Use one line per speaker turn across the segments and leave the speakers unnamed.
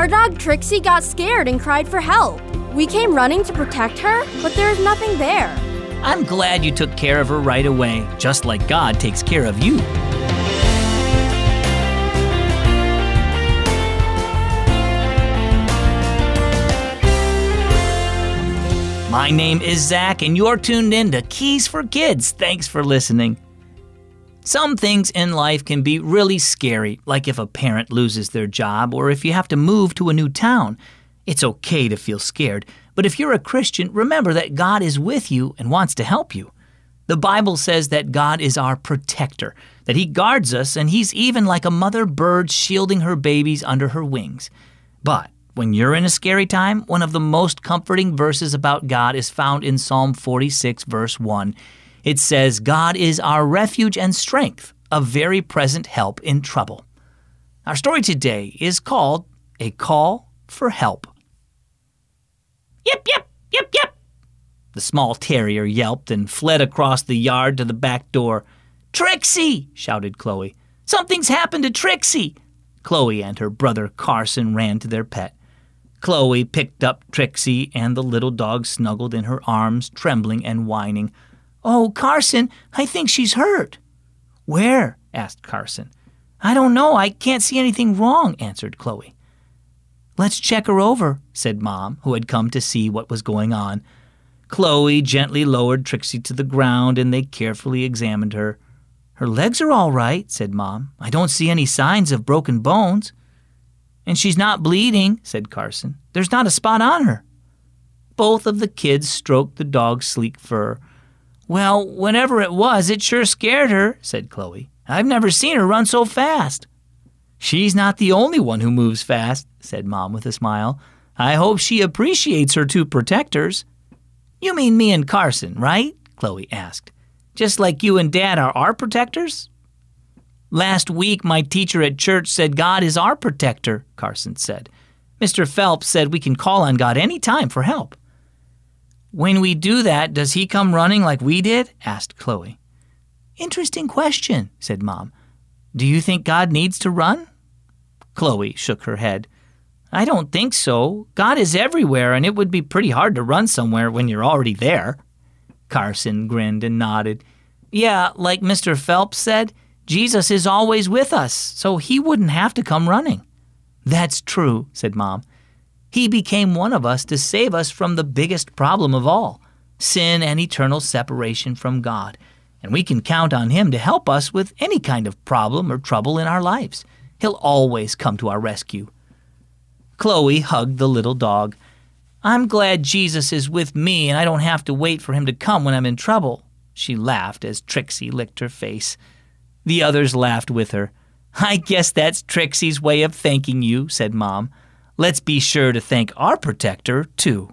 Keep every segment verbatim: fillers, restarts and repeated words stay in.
Our dog Trixie got scared and cried for help. We came running to protect her, but there is nothing there.
I'm glad you took care of her right away, just like God takes care of you. My name is Zach, and you're tuned in to Keys for Kids. Thanks for listening. Some things in life can be really scary, like if a parent loses their job or if you have to move to a new town. It's okay to feel scared, but if you're a Christian, remember that God is with you and wants to help you. The Bible says that God is our protector, that He guards us, and He's even like a mother bird shielding her babies under her wings. But when you're in a scary time, one of the most comforting verses about God is found in Psalm forty-six, verse one. It says, God is our refuge and strength, a very present help in trouble. Our story today is called A Call for Help. Yip, yip, yip, yip. The small terrier yelped and fled across the yard to the back door. Trixie, shouted Chloe. Something's happened to Trixie. Chloe and her brother Carson ran to their pet. Chloe picked up Trixie, and the little dog snuggled in her arms, trembling and whining. Oh, Carson, I think she's hurt. Where? Asked Carson. I don't know. I can't see anything wrong, answered Chloe. Let's check her over, said Mom, who had come to see what was going on. Chloe gently lowered Trixie to the ground, and they carefully examined her. Her legs are all right, said Mom. I don't see any signs of broken bones. And she's not bleeding, said Carson. There's not a spot on her. Both of the kids stroked the dog's sleek fur. Well, whenever it was, it sure scared her, said Chloe. I've never seen her run so fast. She's not the only one who moves fast, said Mom with a smile. I hope she appreciates her two protectors. You mean me and Carson, right? Chloe asked. Just like you and Dad are our protectors? Last week, my teacher at church said God is our protector, Carson said. Mister Phelps said we can call on God any time for help. When we do that, does he come running like we did? Asked Chloe. Interesting question, said Mom. Do you think God needs to run? Chloe shook her head. I don't think so. God is everywhere, and it would be pretty hard to run somewhere when you're already there. Carson grinned and nodded. Yeah, like Mister Phelps said, Jesus is always with us, so he wouldn't have to come running. That's true, said Mom. He became one of us to save us from the biggest problem of all, sin and eternal separation from God. And we can count on him to help us with any kind of problem or trouble in our lives. He'll always come to our rescue. Chloe hugged the little dog. I'm glad Jesus is with me and I don't have to wait for him to come when I'm in trouble. She laughed as Trixie licked her face. The others laughed with her. I guess that's Trixie's way of thanking you, said Mom. Let's be sure to thank our protector, too.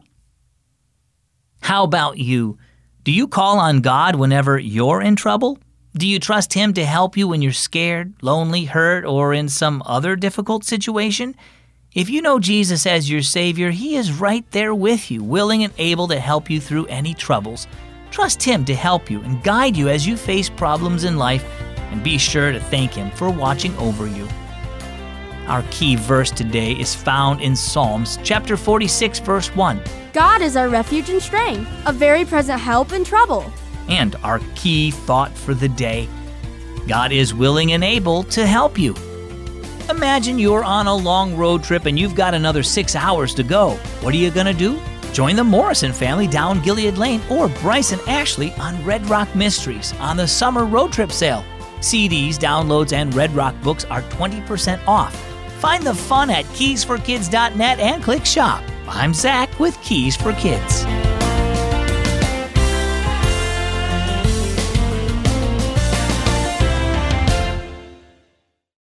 How about you? Do you call on God whenever you're in trouble? Do you trust him to help you when you're scared, lonely, hurt, or in some other difficult situation? If you know Jesus as your Savior, he is right there with you, willing and able to help you through any troubles. Trust him to help you and guide you as you face problems in life, and be sure to thank him for watching over you. Our key verse today is found in Psalms chapter forty-six, verse one.
God is our refuge and strength, a very present help in trouble.
And our key thought for the day, God is willing and able to help you. Imagine you're on a long road trip and you've got another six hours to go. What are you going to do? Join the Morrison family down Gilead Lane or Bryce and Ashley on Red Rock Mysteries on the summer road trip sale. C Ds, downloads, and Red Rock books are twenty percent off. Find the fun at keys for kids dot net and click shop. I'm Zach with Keys for Kids.